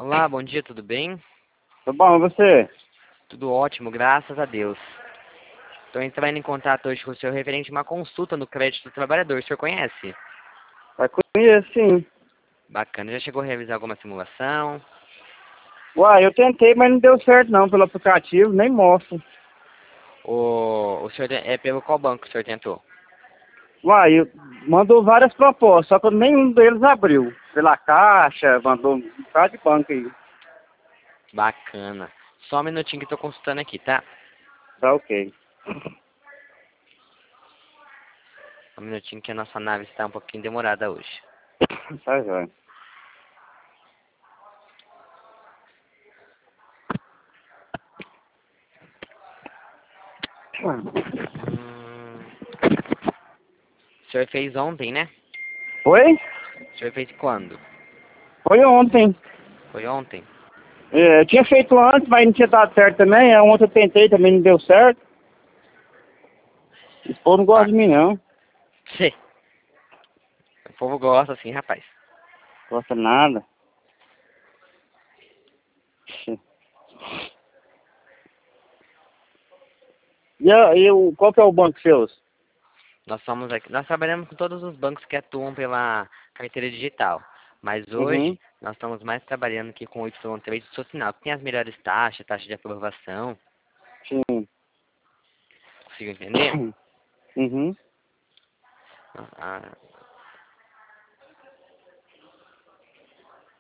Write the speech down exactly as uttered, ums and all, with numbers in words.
Olá, bom dia, tudo bem? Tá bom, e você? Tudo ótimo, graças a Deus. Estou entrando em contato hoje com o senhor referente a uma consulta no crédito do trabalhador. O senhor conhece? Vai conhecer, sim. Bacana. Já chegou a realizar alguma simulação? Uai, eu tentei, mas não deu certo não, pelo aplicativo, nem mostra. O, o senhor te- é pelo qual banco o senhor tentou? Uai, eu- mandou várias propostas, só que nenhum deles abriu. Pela Caixa, mandou um bocado de banco aí. Bacana. Só um minutinho que estou consultando aqui, tá? Tá ok. Só um minutinho que a nossa nave está um pouquinho demorada hoje. Tá jóia. Hum, o senhor fez ontem, né? Foi? O senhor fez quando? Foi ontem. Foi ontem? É, eu tinha feito antes, mas não tinha dado certo também. É, ontem eu tentei, também não deu certo. Esse povo não gosta Ba de mim, não. Sim. O povo gosta assim, rapaz. Gosta nada. E, a- e o, qual que é o banco seu? Nós somos aqui, nós trabalhamos com todos os bancos que atuam pela carteira digital. Mas Uhum, hoje nós estamos mais trabalhando aqui com o Y três do Socinal, que tem as melhores taxas, taxa de aprovação. sim. Consigo entender? Uhum. Ah,